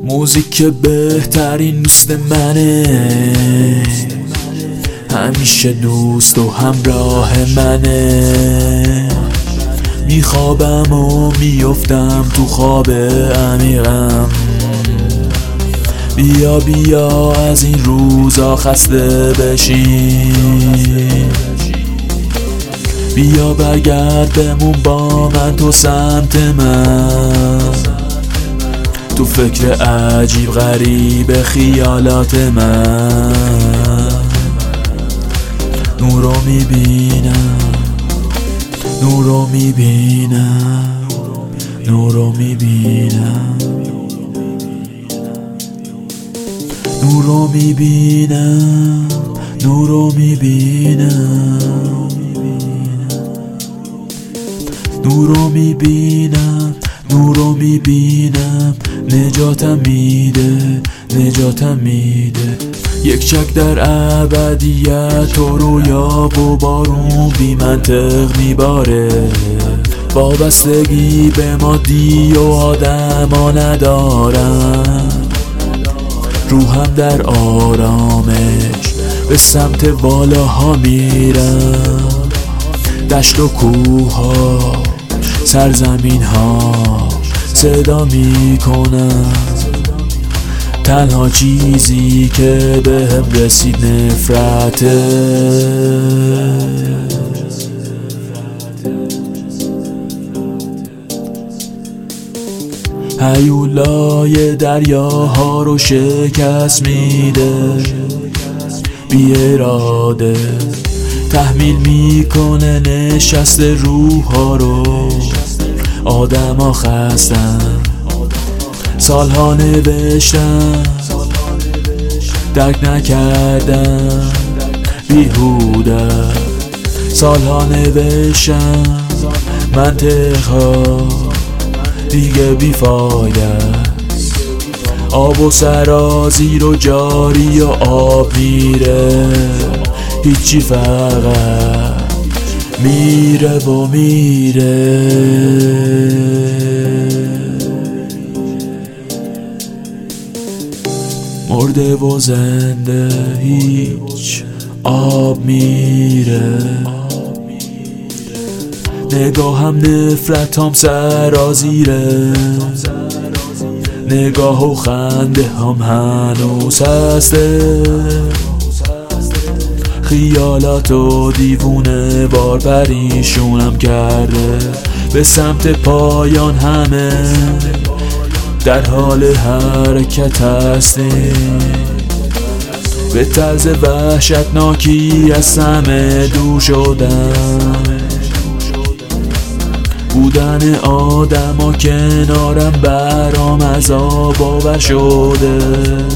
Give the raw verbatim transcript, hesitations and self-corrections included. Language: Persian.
موزیک بهترین دوست منه، همیشه دوست و همراه منه. میخوابم و میفتم تو خواب عمیقم، بیا بیا از این روزا خسته بشین، بیا برگرد بمون با من تو سمت من، تو فکر عجیب غریب خیالات من. نورو میبینم، نورو میبینم، نورو میبینم، نورو میبینم، نورو میبینم، نورو میبینم، نورو میبینم. نجاتم میده، نجاتم میده. یک چک در ابدیت و رویا و بارون بی منطق میباره. وابستگی به مادی و آدم ها ندارم، روحم در آرامش به سمت بالاها میرم. دشت و کوه ها، سرزمین ها صدا میکنم. تنها چیزی که به هم رسید نفرته. هیولای دریاها رو شکست میده، بی اراده تحمیل میکنه نشست روح ها رو. آدم ها خستن، سالها نوشتن، درک نکردن، بیهوده. سالها نوشتن منطقها دیگه بیفایده. آب و سرازیر و جاری و آب میره، هیچی فقط میره و میره. مرده و زنده هیچ آب میره. نگاهم نفرتام سرازیره، نگاه و خنده هم هنوز هسته. خیالات و دیوونه بار پریشونم کرده. به سمت پایان همه در حال حرکت هستیم، به طرز وحشتناکی از همه دور شدم. بودن آدم ها کنارم برام عذاب آور شده.